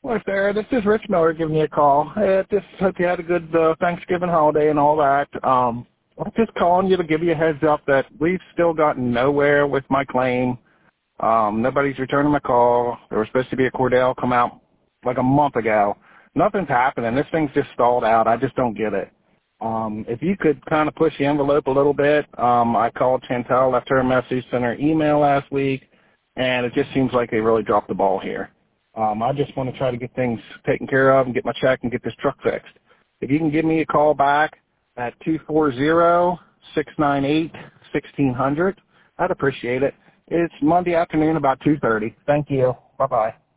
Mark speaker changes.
Speaker 1: Hi, Sarah. This is Rich Miller giving you a call. I just hope you had a good Thanksgiving holiday and all that. I'm just calling you to give you a heads up that we've still gotten nowhere with my claim. Nobody's returning my call. There was supposed to be a Cordell come out like a month ago. Nothing's happening. This thing's just stalled out. I just don't get it. If you could kind of push the envelope a little bit, I called Chantel, left her a message, sent her email last week, and it just seems like they really dropped the ball here. I just want to try to get things taken care of and get my check and get this truck fixed. If you can give me a call back at 240-698-1600, I'd appreciate it. It's Monday afternoon about 2:30. Thank you. Bye-bye.